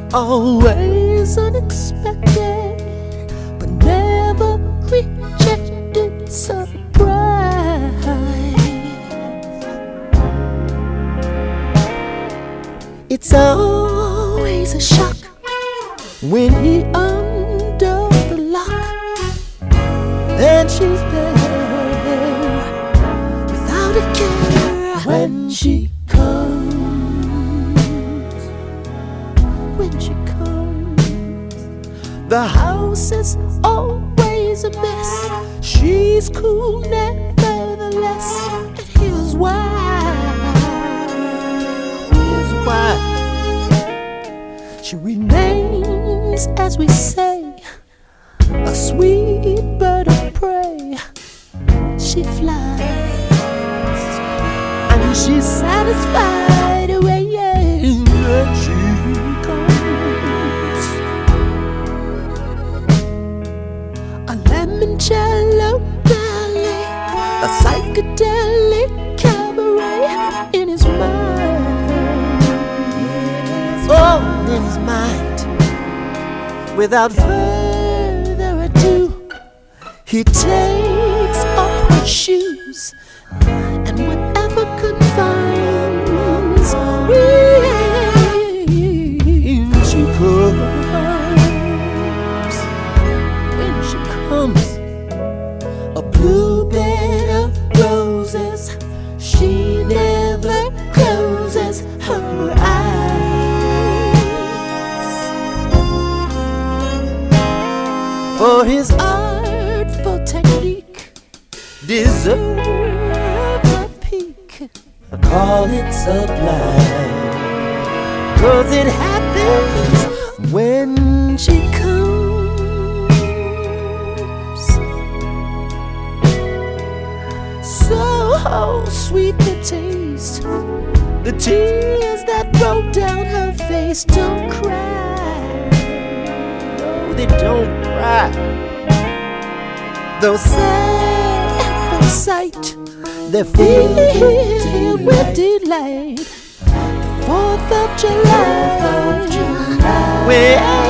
always unexpected, but never rejected surprise. It's always a shock when he under the lock and she's there without a care. When she comes, the house is always a mess. She's cool nevertheless, and here's why. Here's why. She remains, as we say, a sweet bird of prey. She flies, and she's satisfied when she comes. A limoncello ballet, a psychedelic cabaret in his mind. Oh, in his mind. Without further ado, he takes off her shoes and whatever confines when she comes, a blue bed of roses. She never closes her eyes, for his artful technique deserves a peek. I call it sublime, 'cause it happens when she comes. So sweet the taste, the tears that roll down her face. Don't cry, no, they don't cry. Though sad at the sight, they're filled with delight. The 4th of July,